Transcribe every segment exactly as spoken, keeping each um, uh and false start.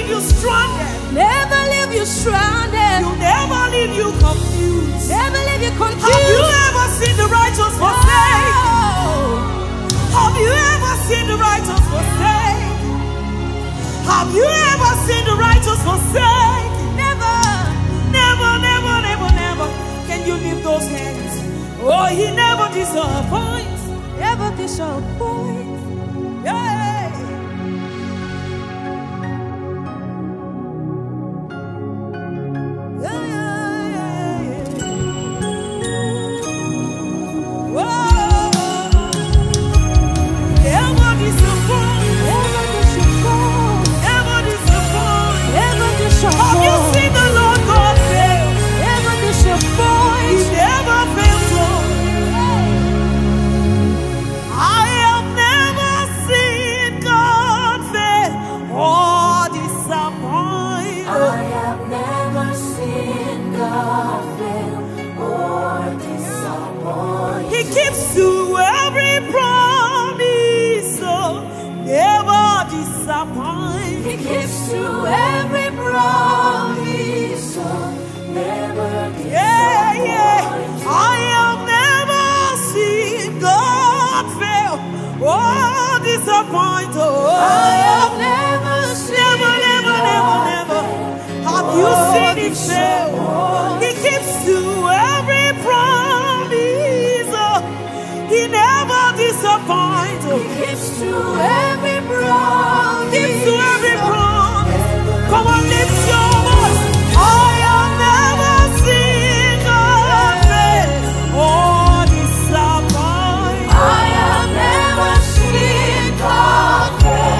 leave you stranded. Never leave you stranded. You never leave you confused. Never leave you confused. Have you ever seen the righteous forsaken? Have you ever seen the righteous forsaken? Have you ever seen the righteous forsaken? Never, never, never, never, never. Can you lift those hands? Oh, he never disappoints. Never disappoints. Yeah. He gives to every promise, so never disappoint. Yeah, yeah. I have never seen God fail or disappoint. Oh, I have never seen, never, never, never, never. Have you seen Him fail? He gives to every promise. Oh, He never disappoints. He gives to every promise. Gives to every promise. Come on, lift your voice. I have never seen God fail or disappoint. I have never seen God fail.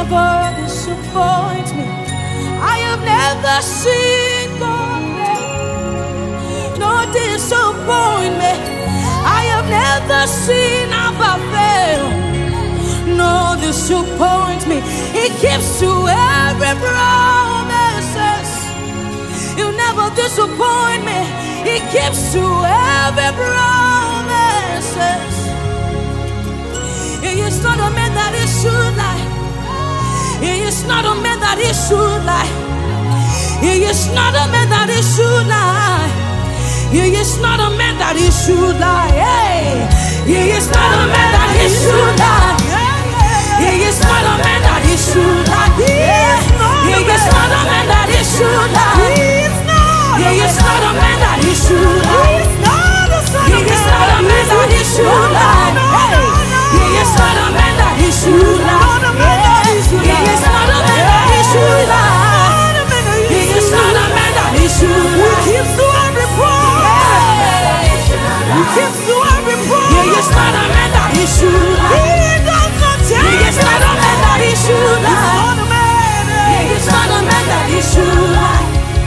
never disappoint me. I have never seen God fail, no disappointment. I have never seen Abba fail, no disappointment. He keeps to every promises. You never disappoint me. He keeps to every promises. He is not a man that he should lie. He is not a man that he should lie. He is not a man that he should lie. He is not a man that he should lie. Hey. He is not a man that he should lie. He is not a man that he should lie. He is not a man that he should lie. He is not a man that he should lie. He is not a man that he should lie. He is not a man that he should lie. He is not a man that he should lie. He is not a man that he should lie. He keeps to every promise. He keeps to every promise. He is not a man that he should lie. He does not change. He is not a man that he should lie. He is not a man that he should lie.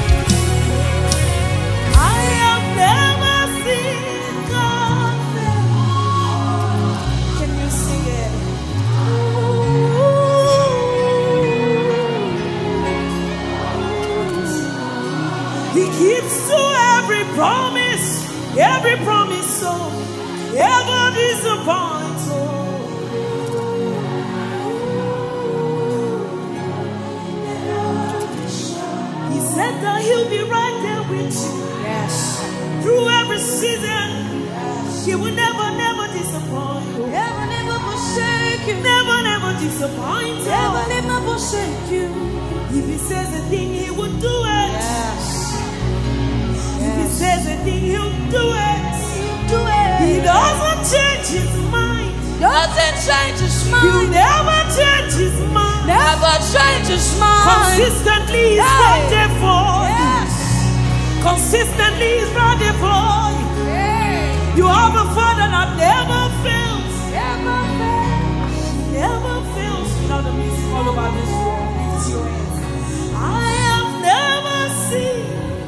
Promise, every promise, so ever disappoint. He said that he'll be right there with you. Yes. Through every season. Yes. He will never, never disappoint. Never, never forsake you. Never, never disappoint. Never, never forsake you. If he says a thing, he will do it. Yes. If he says a thing, he'll do it. He'll do it. He doesn't change his mind. Doesn't change his mind. He'll never change his mind. Never change his mind. Consistently he's Hey. right there for you. Yes. Consistently he's right there for you. Hey. You have a Father that never fails. Never fails. Never fails. Now the music all over this room. Lift your hands. I have never seen.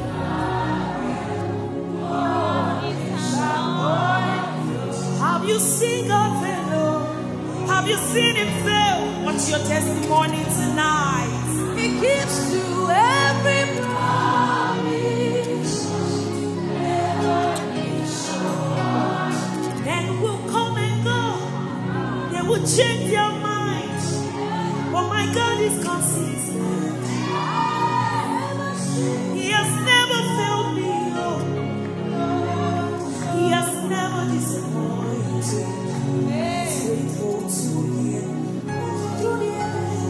Have you seen God fail? Have you seen him fail? What's your testimony tonight? He keeps to every promise. Men will come and go. They will change their minds. But my God is consistent. He has never failed me. Oh. He has never disappointed. Faithful to him.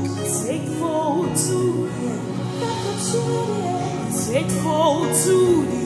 Faithful to him. Faithful to him.